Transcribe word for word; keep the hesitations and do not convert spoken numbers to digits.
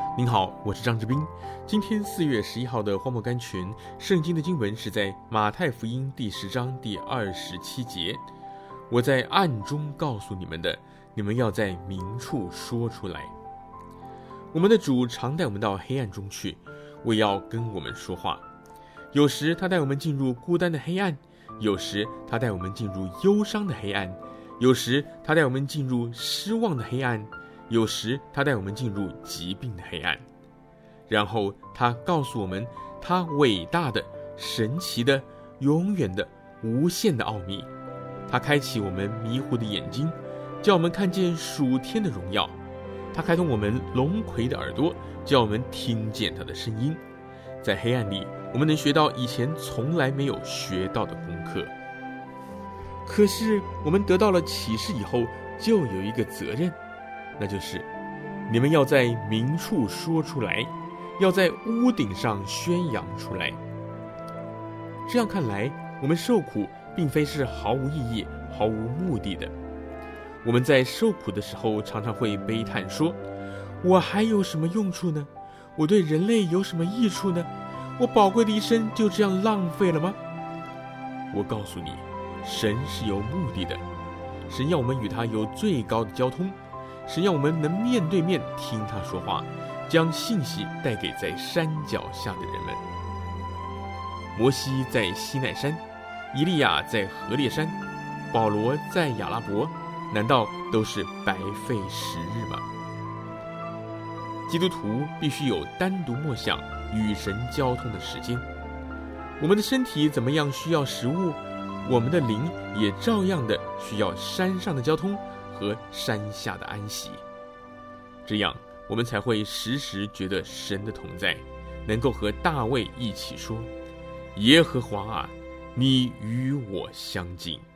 您好，我是张志斌。今天四月十一号的荒漠甘泉，圣经的经文是在马太福音第十章第二十七节。我在暗中告诉你们的，你们要在明处说出来。我们的主常带我们到黑暗中去，为要跟我们说话。有时他带我们进入孤单的黑暗，有时他带我们进入忧伤的黑暗，有时他带我们进入失望的黑暗，有时他带我们进入疾病的黑暗。然后他告诉我们他伟大的、神奇的、永远的、无限的奥秘。他开启我们迷糊的眼睛，叫我们看见属天的荣耀。他开通我们聋聩的耳朵，叫我们听见他的声音。在黑暗里，我们能学到以前从来没有学到的功课。可是我们得到了启示以后，就有一个责任，那就是你们要在明处说出来，要在屋顶上宣扬出来。这样看来，我们受苦并非是毫无意义、毫无目的的。我们在受苦的时候，常常会悲叹说：我还有什么用处呢？我对人类有什么益处呢？我宝贵的一生就这样浪费了吗？我告诉你，神是有目的的。神要我们与他有最高的交通，神要我们能面对面听他说话，将信息带给在山脚下的人们。摩西在西奈山，以利亚在何烈山，保罗在亚拉伯，难道都是白费时日吗？基督徒必须有单独默想与神交通的时间。我们的身体怎么样需要食物，我们的灵也照样的需要山上的交通和山下的安息。这样我们才会时时觉得神的同在，能够和大卫一起说：耶和华啊，你与我相近。